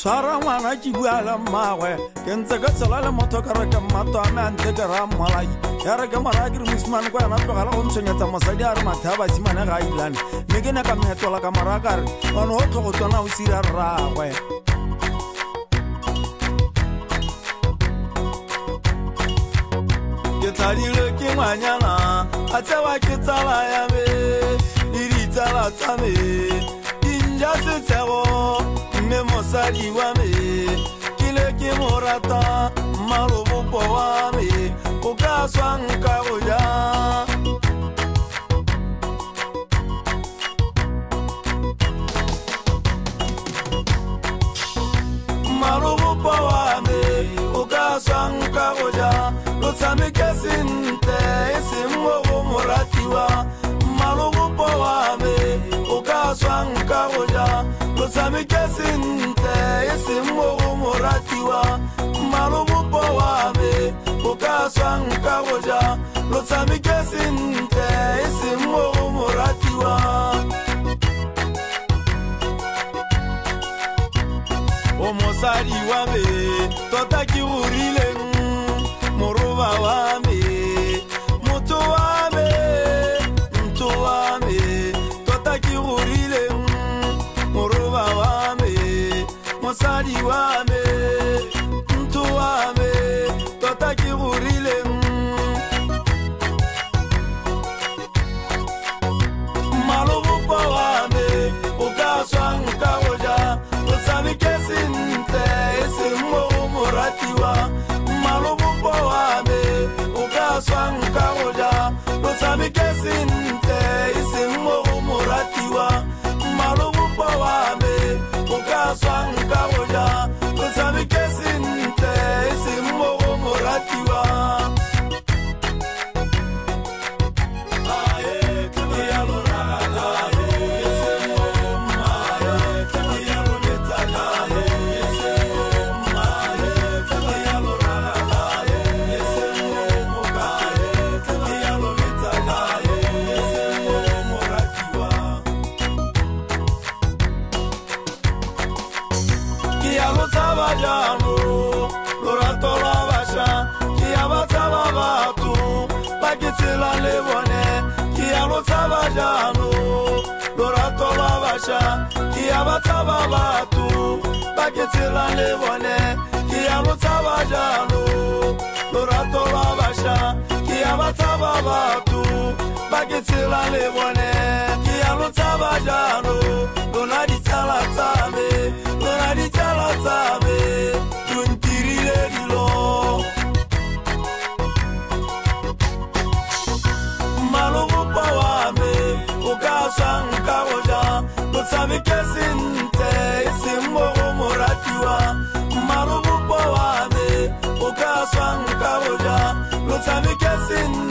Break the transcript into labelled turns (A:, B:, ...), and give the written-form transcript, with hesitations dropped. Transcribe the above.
A: Swara ngwana ke bua la mmagwe ke ntse ka tsela le motho ka re ke mmato a me a nte ke ra mmalai ya re ke mara ke re mosimane kwa yana tlogela go ntshwenyetsa mosadi a re mathe a basimane ga a ilane mme ke ne ka metola ka mara ka re one go tlhogo tsona o sira rragwe ke tladile ke ngwanyana a tsewa ke tsala ya me le ditsala tsa me dinja setshego mme mosadi wa me ke le ke mo rata malobopo wa me o ka swang ka go ja malobopo wa me o ka swang ka go ja lo tshameke sente e seng go moratiwa malobopo wa me o ka swang ka go ja lo tshameke sente e seng go moratiwa malobopo wa me o ka swang ka go ja lo tshameke sente e seng go moratiwa o mosadi wa me tota ke go rileng moroba wa me motho wa me motho wa me tota ke go rileng moroba wa me mosadi wa me motho wa me tota ke go rileng malobopo wa me o ka swang ka go ja o tshameke sente e seng mo moratiwa malobopo wa me o ka swang ka go ja o tshameke sente e seng mo moratiwa malobopo wa me o ka swang ka go ja o tshameke sente e seng mo moratiwa Kia bataba batu baketsela le bone kia bataba jalo lorato la basha kia bataba batu baketsela le bone kia bataba jalo dona di tsala tsame tuntirile dilo malobopo wa me o ka swang ka go ja lo tshameke sente e seng mo moratiwa malobopo wa me o ka swang ka go ja lo tshameke sente